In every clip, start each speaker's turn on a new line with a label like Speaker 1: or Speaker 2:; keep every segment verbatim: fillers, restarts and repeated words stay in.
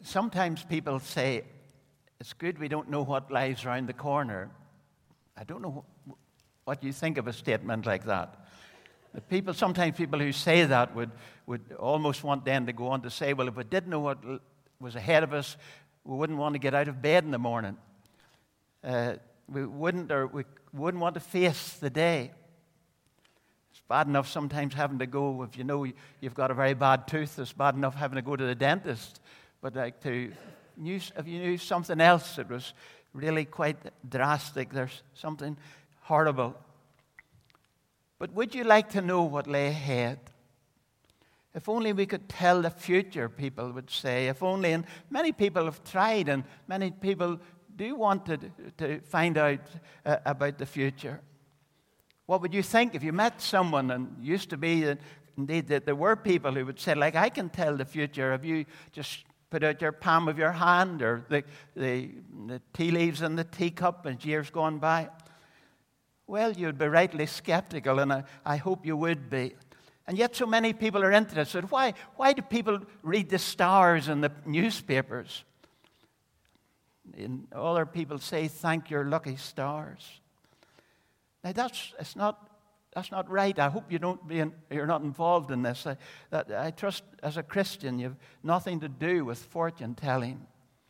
Speaker 1: Sometimes people say, it's good we don't know what lies around the corner. I don't know what you think of a statement like that. But people, sometimes people who say that would, would almost want then to go on to say, well, if we did know what was ahead of us, we wouldn't want to get out of bed in the morning. Uh, we wouldn't, or we wouldn't want to face the day. It's bad enough sometimes having to go, if you know you've got a very bad tooth, it's bad enough having to go to the dentist. But like to, if you knew something else that was really quite drastic, there's something horrible. But would you like to know what lay ahead? If only we could tell the future, people would say. If only, and many people have tried, and many people do want to, to find out uh, about the future. What would you think if you met someone, and used to be that indeed that there were people who would say, like, I can tell the future. Have you just put out your palm of your hand, or the, the, the tea leaves in the teacup as years gone by? Well, you'd be rightly skeptical, and I, I hope you would be. And yet so many people are interested. Why, why do people read the stars in the newspapers? And other people say, thank your lucky stars. Now, that's, it's not, that's not right. I hope you don't be in, you're not involved in this. I, that, I trust as a Christian you have nothing to do with fortune telling.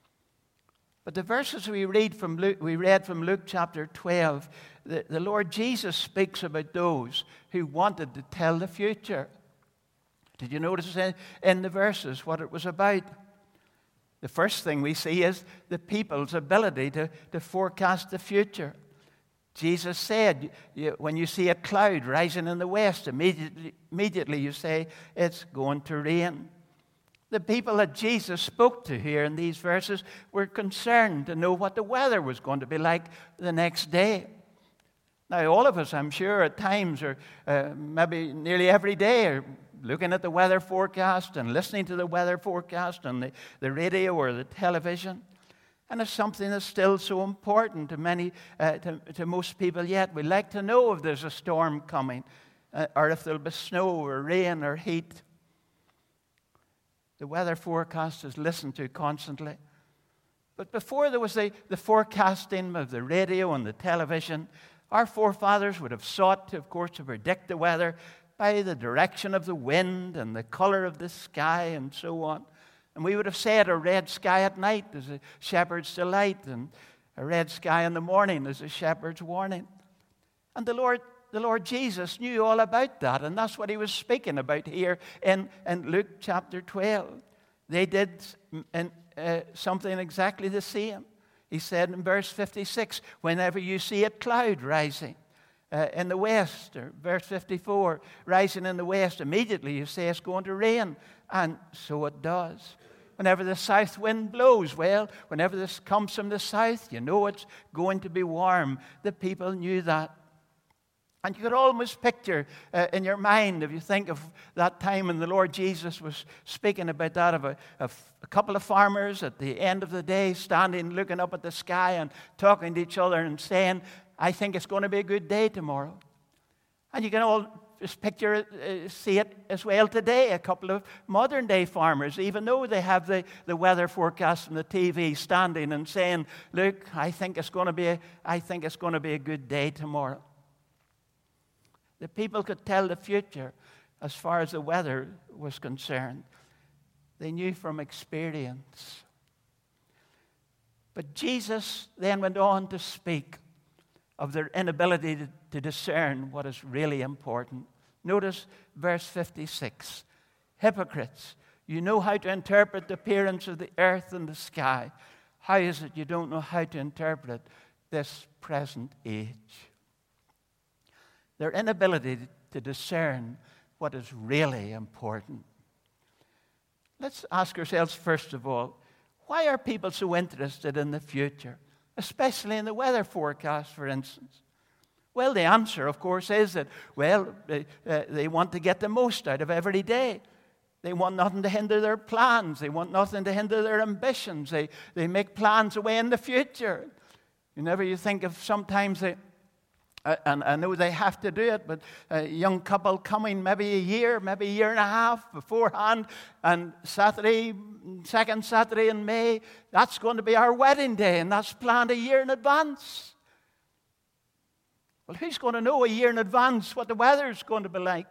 Speaker 1: But the verses we read from Luke, we read from Luke chapter twelve, the, the Lord Jesus speaks about those who wanted to tell the future. Did you notice in, in the verses what it was about? The first thing we see is the people's ability to, to forecast the future. Jesus said, you, when you see a cloud rising in the west, immediately, immediately you say, it's going to rain. The people that Jesus spoke to here in these verses were concerned to know what the weather was going to be like the next day. Now, all of us, I'm sure, at times, or uh, maybe nearly every day, are looking at the weather forecast and listening to the weather forecast on the, the radio or the television. And it's something that's still so important to many, uh, to, to most people yet. We like to know if there's a storm coming, uh, or if there'll be snow or rain or heat. The weather forecast is listened to constantly. But before there was the, the forecasting of the radio and the television, our forefathers would have sought, to, of course, to predict the weather by the direction of the wind and the color of the sky and so on. And we would have said a red sky at night is a shepherd's delight, and a red sky in the morning is a shepherd's warning. And the Lord The Lord Jesus knew all about that, and that's what he was speaking about here in, in Luke chapter twelve. They did in, uh, something exactly the same. He said in verse fifty-six, whenever you see a cloud rising uh, in the west, or verse fifty-four, rising in the west, immediately you say it's going to rain, and so it does. Whenever the south wind blows, well, whenever this comes from the south, you know it's going to be warm. The people knew that. And you could almost picture uh, in your mind, if you think of that time when the Lord Jesus was speaking about that, of a, of a couple of farmers at the end of the day standing, looking up at the sky and talking to each other and saying, I think it's going to be a good day tomorrow. And you can all just picture it, uh, see it as well today, a couple of modern day farmers, even though they have the, the weather forecast on the T V, standing and saying, look, I think it's going to be a, I think it's going to be a good day tomorrow. The people could tell the future as far as the weather was concerned. They knew from experience. But Jesus then went on to speak of their inability to, to discern what is really important. Notice verse fifty-six. Hypocrites, you know how to interpret the appearance of the earth and the sky. How is it you don't know how to interpret this present age? Their inability to discern what is really important. Let's ask ourselves, first of all, why are people so interested in the future, especially in the weather forecast, for instance? Well, the answer, of course, is that, well, they, uh, they want to get the most out of every day. They want nothing to hinder their plans. They want nothing to hinder their ambitions. They, they make plans away in the future. Whenever you think of sometimes the Uh, and I know they have to do it, but a young couple coming maybe a year, maybe a year and a half beforehand, and Saturday, second Saturday in May, that's going to be our wedding day, and that's planned a year in advance. Well, who's going to know a year in advance what the weather's going to be like?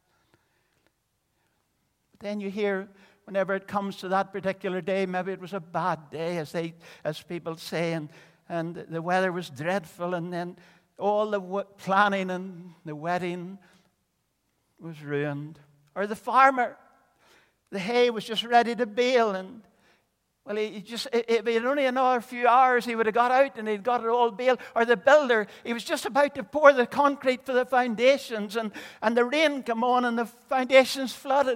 Speaker 1: But then you hear, whenever it comes to that particular day, maybe it was a bad day, as they, as people say, and, and the weather was dreadful, and then all the w- planning and the wedding was ruined. Or the farmer, the hay was just ready to bale, and well, he just, if he had only another few hours, he would have got out and he'd got it all baled. Or the builder, he was just about to pour the concrete for the foundations, and, and the rain came on and the foundations flooded.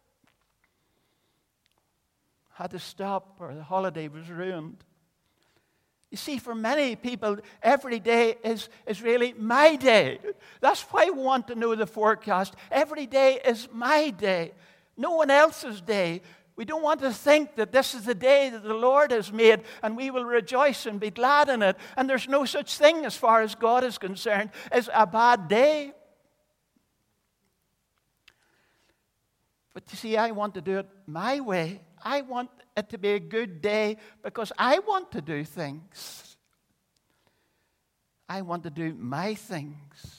Speaker 1: Had to stop, or the holiday was ruined. You see, for many people, every day is, is really my day. That's why we want to know the forecast. Every day is my day, no one else's day. We don't want to think that this is the day that the Lord has made and we will rejoice and be glad in it. And there's no such thing, as far as God is concerned, as a bad day. But you see, I want to do it my way. I want it to be a good day because I want to do things. I want to do my things.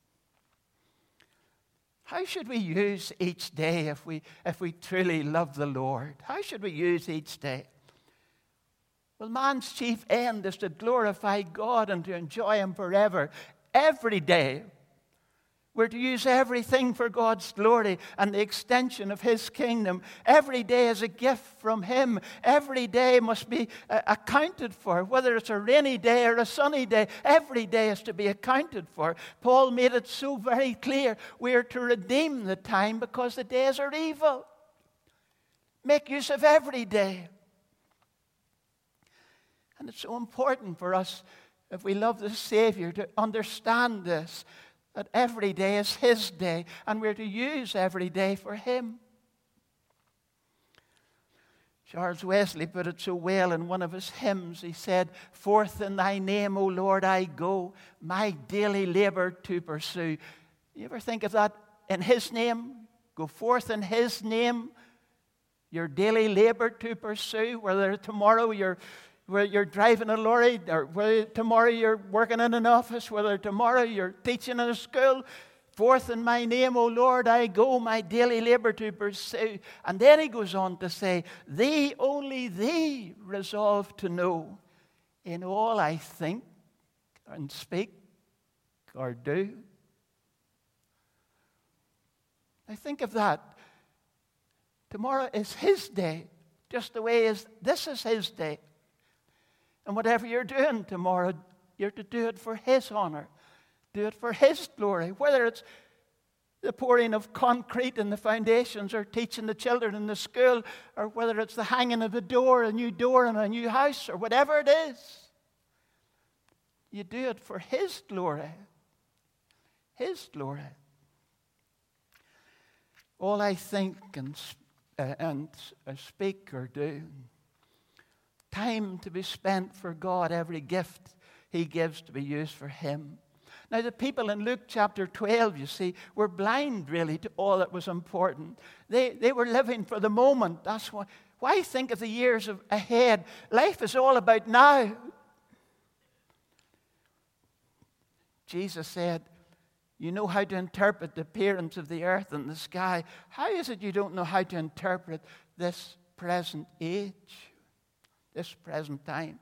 Speaker 1: How should we use each day if we, if we truly love the Lord? How should we use each day? Well, man's chief end is to glorify God and to enjoy Him forever. Every day, we're to use everything for God's glory and the extension of His kingdom. Every day is a gift from Him. Every day must be uh, accounted for, whether it's a rainy day or a sunny day. Every day is to be accounted for. Paul made it so very clear. We are to redeem the time because the days are evil. Make use of every day. And it's so important for us, if we love the Savior, to understand this, that every day is His day, and we're to use every day for Him. Charles Wesley put it so well in one of his hymns. He said, "Forth in Thy name, O Lord, I go, my daily labor to pursue." You ever think of that? In His name, go forth in His name, your daily labor to pursue, whether tomorrow you're whether you're driving a lorry, or whether tomorrow you're working in an office, whether tomorrow you're teaching in a school. Forth in my name, O Lord, I go, my daily labor to pursue. And then he goes on to say, Thee, only Thee, resolve to know in all I think and speak or do. I think of that. Tomorrow is His day, just the way as this is His day. And whatever you're doing tomorrow, you're to do it for His honor. Do it for His glory. Whether it's the pouring of concrete in the foundations, or teaching the children in the school, or whether it's the hanging of a door, a new door in a new house, or whatever it is. You do it for His glory. His glory. All I think and, uh, and uh, speak or do. Time to be spent for God, every gift He gives to be used for Him. Now, the people in Luke chapter twelve, you see, were blind really to all that was important. They, they were living for the moment. That's why. Why think of the years of, ahead? Life is all about now. Jesus said, you know how to interpret the appearance of the earth and the sky. How is it you don't know how to interpret this present age? This present time.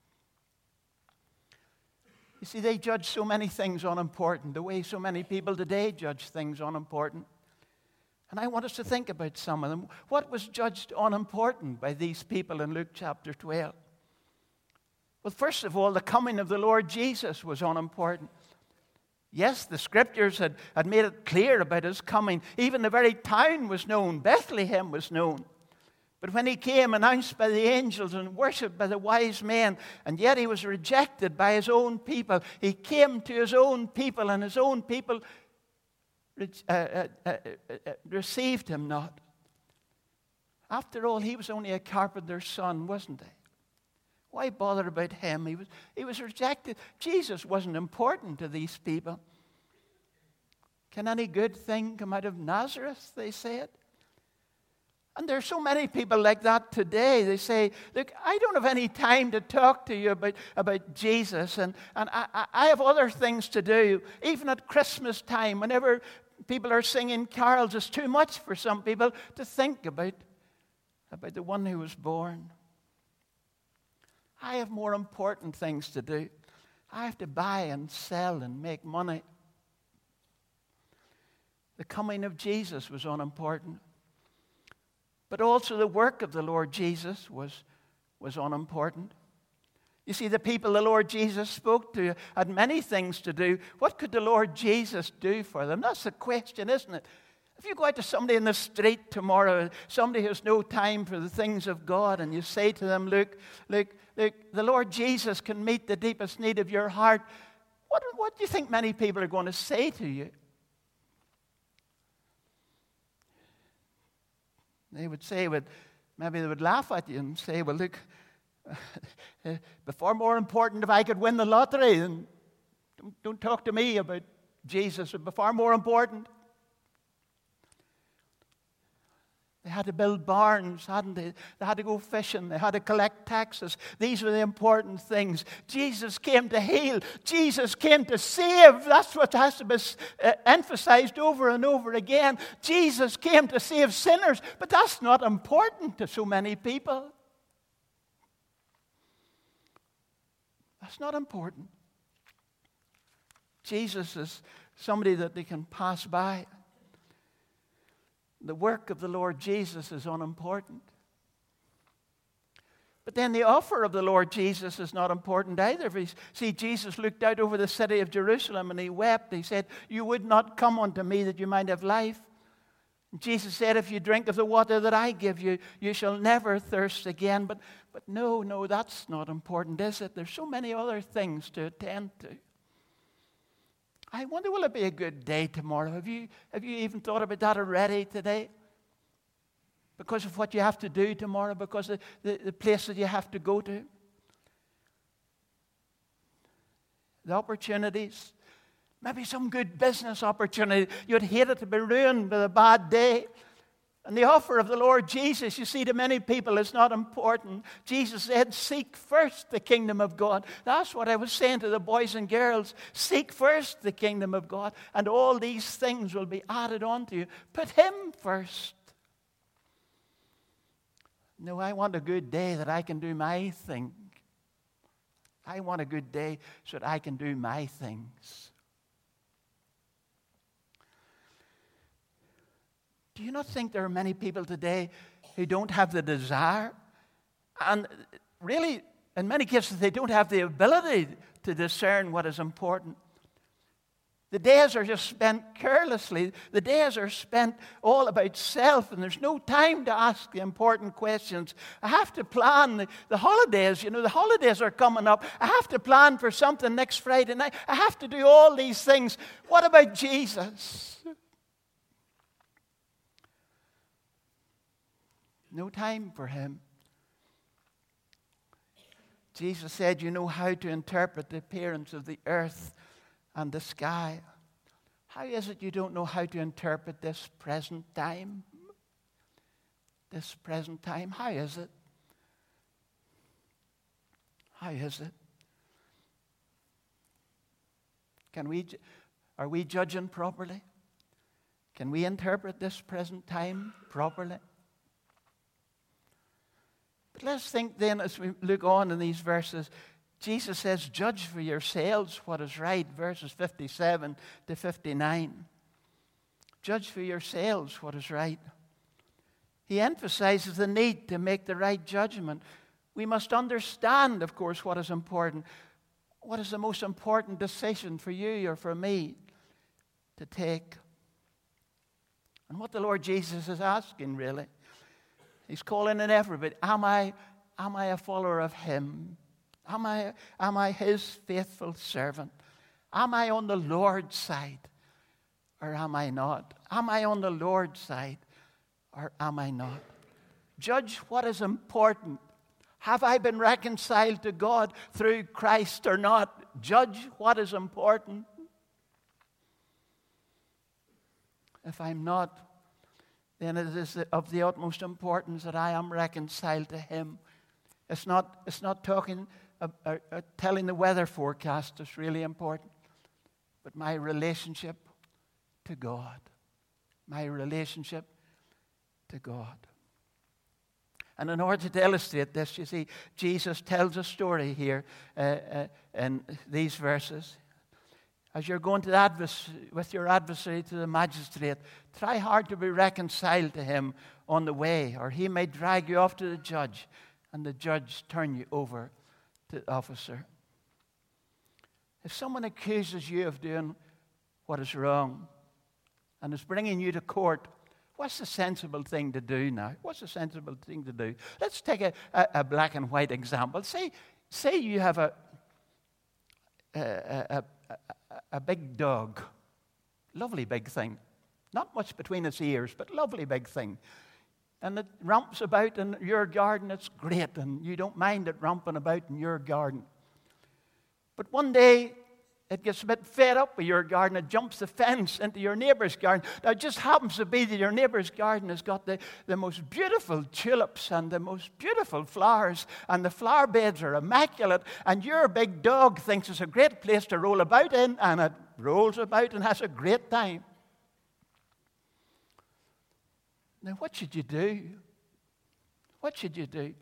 Speaker 1: You see, they judge so many things unimportant, the way so many people today judge things unimportant. And I want us to think about some of them. What was judged unimportant by these people in Luke chapter twelve? Well, first of all, the coming of the Lord Jesus was unimportant. Yes, the Scriptures had, had made it clear about His coming. Even the very town was known. Bethlehem was known. But when He came, announced by the angels and worshipped by the wise men, and yet He was rejected by His own people. He came to His own people, and His own people uh, uh, uh, uh, received Him not. After all, He was only a carpenter's son, wasn't He? Why bother about him? He was, he was rejected. Jesus wasn't important to these people. Can any good thing come out of Nazareth, they said. And there are so many people like that today. They say, look, I don't have any time to talk to you about, about Jesus, and, and I, I have other things to do. Even at Christmas time, whenever people are singing carols, it's too much for some people to think about, about the one who was born. I have more important things to do. I have to buy and sell and make money. The coming of Jesus was unimportant. But also the work of the Lord Jesus was, was unimportant. You see, the people the Lord Jesus spoke to had many things to do. What could the Lord Jesus do for them? That's the question, isn't it? If you go out to somebody in the street tomorrow, somebody who has no time for the things of God, and you say to them, look, look, look, the Lord Jesus can meet the deepest need of your heart, what, what do you think many people are going to say to you? They would say, well, maybe they would laugh at you and say, well, look, before more important if I could win the lottery, then don't, don't talk to me about Jesus. It would be far more important. They had to build barns, hadn't they? They had to go fishing. They had to collect taxes. These were the important things. Jesus came to heal. Jesus came to save. That's what has to be uh, emphasized over and over again. Jesus came to save sinners, but that's not important to so many people. That's not important. Jesus is somebody that they can pass by. The work of the Lord Jesus is unimportant. But then the offer of the Lord Jesus is not important either. If you see, Jesus looked out over the city of Jerusalem and he wept. He said, you would not come unto me that you might have life. And Jesus said, if you drink of the water that I give you, you shall never thirst again. But, but no, no, that's not important, is it? There's so many other things to attend to. I wonder, will it be a good day tomorrow? Have you, have you even thought about that already today? Because of what you have to do tomorrow, because of the, the place that you have to go to. The opportunities. Maybe some good business opportunity. You'd hate it to be ruined with a bad day. And the offer of the Lord Jesus, you see, to many people is not important. Jesus said, seek first the kingdom of God. That's what I was saying to the boys and girls. Seek first the kingdom of God, and all these things will be added on to you. Put Him first. No, I want a good day that I can do my thing. I want a good day so that I can do my things. Do you not think there are many people today who don't have the desire? And really, in many cases, they don't have the ability to discern what is important. The days are just spent carelessly. The days are spent all about self, and there's no time to ask the important questions. I have to plan the, the holidays. You know, the holidays are coming up. I have to plan for something next Friday night. I have to do all these things. What about Jesus? No time for Him. Jesus said, you know how to interpret the appearance of the earth and the sky. How is it you don't know how to interpret this present time? This present time, how is it? How is it? Can we, are we judging properly? Can we interpret this present time properly? But let's think then, as we look on in these verses, Jesus says, judge for yourselves what is right, verses fifty-seven to fifty-nine. Judge for yourselves what is right. He emphasizes the need to make the right judgment. We must understand, of course, what is important. What is the most important decision for you or for me to take? And what the Lord Jesus is asking, really, He's calling in everybody. Am I, am I a follower of Him? Am I, am I His faithful servant? Am I on the Lord's side or am I not? Am I on the Lord's side or am I not? Judge what is important. Have I been reconciled to God through Christ or not? Judge what is important. If I'm not, then it is of the utmost importance that I am reconciled to Him. It's not, it's not talking, uh, uh, uh, telling the weather forecast is really important, but my relationship to God. My relationship to God. And in order to illustrate this, you see, Jesus tells a story here uh, uh, in these verses. As you're going to the advers- with your adversary to the magistrate, try hard to be reconciled to him on the way, or he may drag you off to the judge, and the judge turn you over to the officer. If someone accuses you of doing what is wrong and is bringing you to court, what's the sensible thing to do now? What's the sensible thing to do? Let's take a, a, a black and white example. Say, say you have a, a, a, a, a big dog, lovely big thing, not much between its ears, but lovely big thing. And it romps about in your garden. It's great, and you don't mind it romping about in your garden. But one day, it gets a bit fed up with your garden. It jumps the fence into your neighbor's garden. Now, it just happens to be that your neighbor's garden has got the, the most beautiful tulips and the most beautiful flowers, and the flower beds are immaculate, and your big dog thinks it's a great place to roll about in, and it rolls about and has a great time. Now, what should you do? What should you do?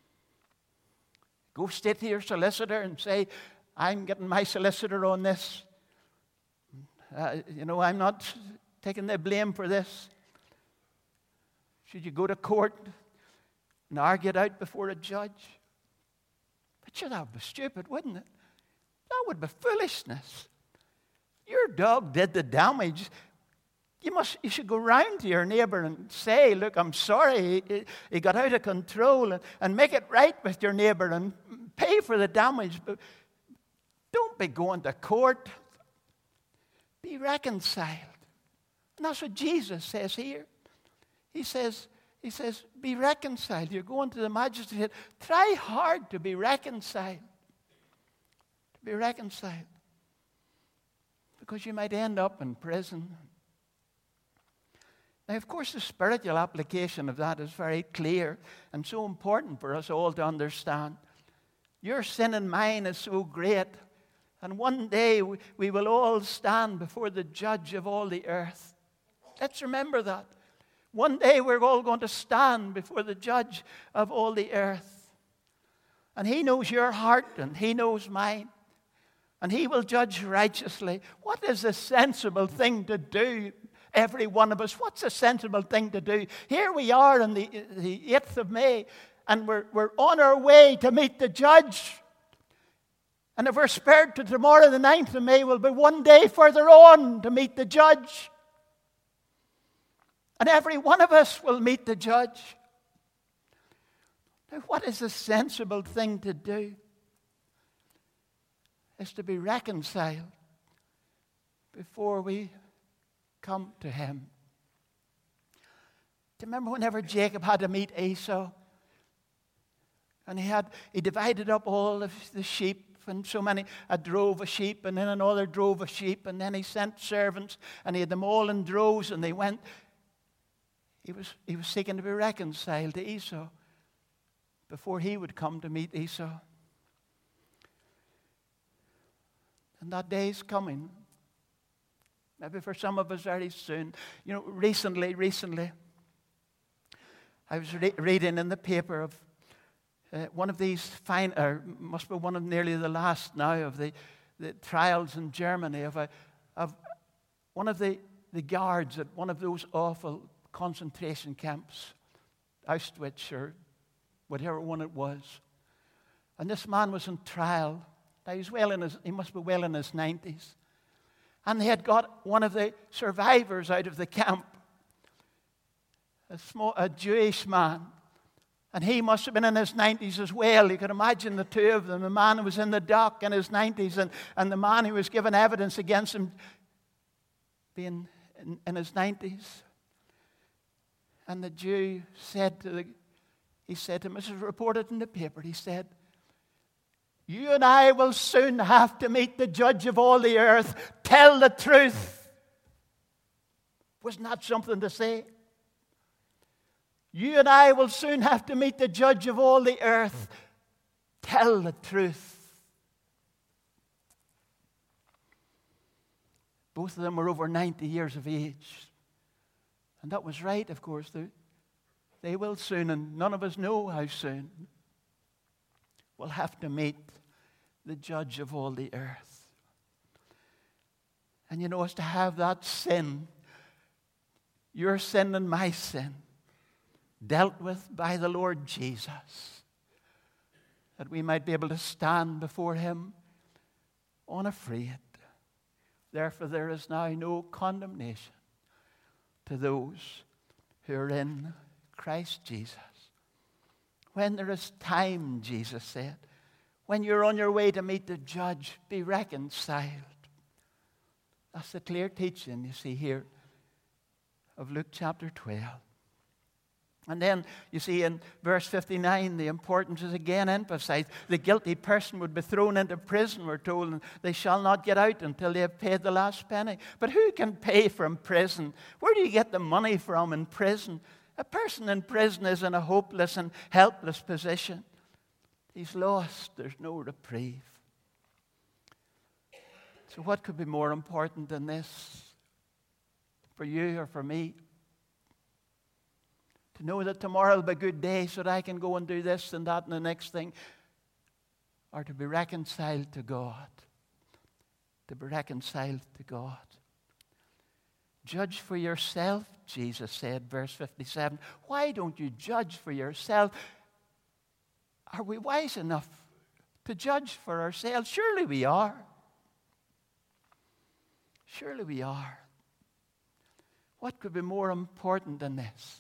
Speaker 1: Go straight to your solicitor and say, I'm getting my solicitor on this. Uh, you know, I'm not taking the blame for this. Should you go to court and argue it out before a judge? But sure, that would be stupid, wouldn't it? That would be foolishness. Your dog did the damage. You must. You should go round to your neighbor and say, look, I'm sorry, he, he got out of control, and, and make it right with your neighbor and pay for the damage. But don't be going to court. Be reconciled. And that's what Jesus says here. He says, he says, be reconciled. You're going to the magistrate. Try hard to be reconciled. To be reconciled. Because you might end up in prison. Now, of course, the spiritual application of that is very clear and so important for us all to understand. Your sin and mine is so great. And one day we, we will all stand before the judge of all the earth. Let's remember that. One day we're all going to stand before the judge of all the earth. And he knows your heart and he knows mine. And he will judge righteously. What is a sensible thing to do, every one of us? What's a sensible thing to do? Here we are on the, the eighth of May, and we're, we're on our way to meet the judge. And if we're spared to tomorrow, the ninth of May, we'll be one day further on to meet the judge. And every one of us will meet the judge. Now, what is a sensible thing to do? Is to be reconciled before we come to him. Do you remember whenever Jacob had to meet Esau? And he had he divided up all of the sheep. And so many, a drove of sheep, and then another drove of sheep, and then he sent servants, and he had them all in droves, and they went. He was, he was seeking to be reconciled to Esau before he would come to meet Esau. And that day is coming. Maybe for some of us very soon. You know, recently, recently, I was re- reading in the paper of Uh, one of these fine, or must be one of nearly the last now of the, the trials in Germany of a of one of the, the guards at one of those awful concentration camps, Auschwitz or whatever one it was. And this man was on trial. Now he's well in his, he must be well in his nineties. And they had got one of the survivors out of the camp, a small, a Jewish man. And he must have been in his nineties as well. You can imagine the two of them. The man who was in the dock in his nineties and, and the man who was given evidence against him being in, in his nineties. And the Jew said to the, he said to him, this is reported in the paper, he said, you and I will soon have to meet the judge of all the earth. Tell the truth. Wasn't that something to say? You and I will soon have to meet the judge of all the earth. Tell the truth. Both of them were over ninety years of age. And that was right, of course. They, they will soon, and none of us know how soon, we'll have to meet the judge of all the earth. And you know, it's to have that sin, your sin and my sin, dealt with by the Lord Jesus, that we might be able to stand before him unafraid. Therefore, there is now no condemnation to those who are in Christ Jesus. When there is time, Jesus said, when you're on your way to meet the judge, be reconciled. That's the clear teaching you see here of Luke chapter twelve. And then, you see, in verse fifty-nine, the importance is again emphasized. The guilty person would be thrown into prison, we're told, and they shall not get out until they have paid the last penny. But who can pay from prison? Where do you get the money from in prison? A person in prison is in a hopeless and helpless position. He's lost. There's no reprieve. So what could be more important than this for you or for me? To know that tomorrow will be a good day so that I can go and do this and that and the next thing. Or to be reconciled to God. To be reconciled to God. Judge for yourself, Jesus said, verse fifty-seven. Why don't you judge for yourself? Are we wise enough to judge for ourselves? Surely we are. Surely we are. What could be more important than this?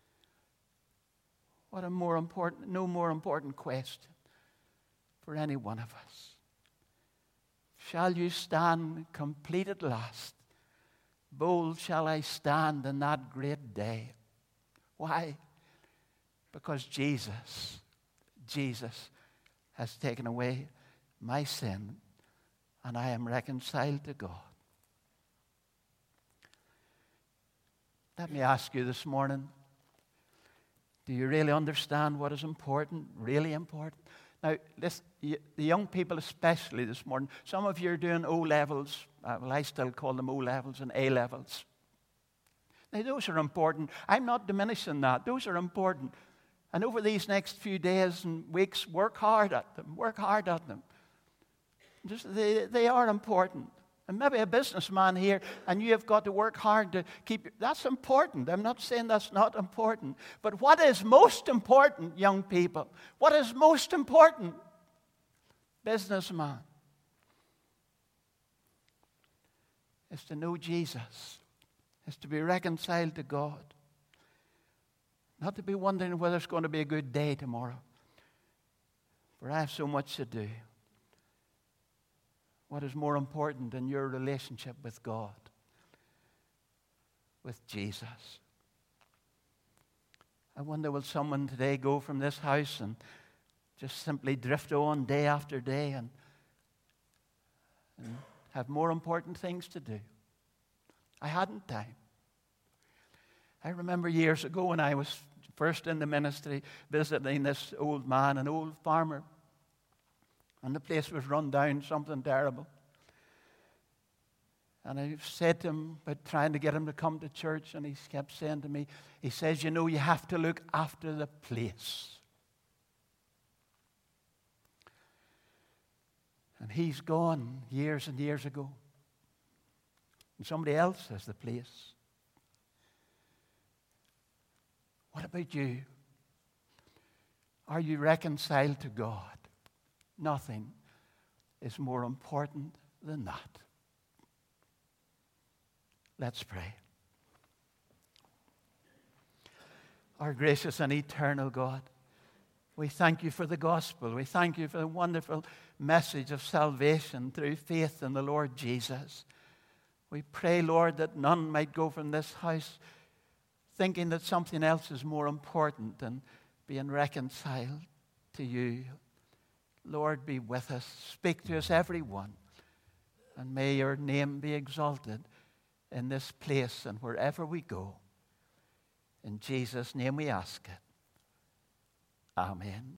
Speaker 1: What a more important, no more important question for any one of us. Shall you stand complete at last? Bold shall I stand in that great day. Why? Because Jesus, Jesus has taken away my sin, and I am reconciled to God. Let me ask you this morning, do you really understand what is important, really important? Now, this, the young people especially this morning, some of you are doing O-levels. Uh, well, I still call them O-levels and A-levels. Now, those are important. I'm not diminishing that. Those are important. And over these next few days and weeks, work hard at them. Work hard at them. Just, they, they are important. And maybe a businessman here, and you have got to work hard to keep... That's important. I'm not saying that's not important. But what is most important, young people? What is most important? Businessman. Is to know Jesus. Is to be reconciled to God. Not to be wondering whether it's going to be a good day tomorrow. For I have so much to do. What is more important than your relationship with God? With Jesus. I wonder, will someone today go from this house and just simply drift on day after day and, and have more important things to do? I hadn't time. I remember years ago when I was first in the ministry visiting this old man, an old farmer. And the place was run down, something terrible. And I said to him about trying to get him to come to church, and he kept saying to me, he says, you know, you have to look after the place. And he's gone years and years ago. And somebody else has the place. What about you? Are you reconciled to God? Nothing is more important than that. Let's pray. Our gracious and eternal God, we thank you for the gospel. We thank you for the wonderful message of salvation through faith in the Lord Jesus. We pray, Lord, that none might go from this house thinking that something else is more important, and being reconciled to you. Lord, be with us. Speak to us, everyone. And may your name be exalted in this place and wherever we go. In Jesus' name we ask it. Amen.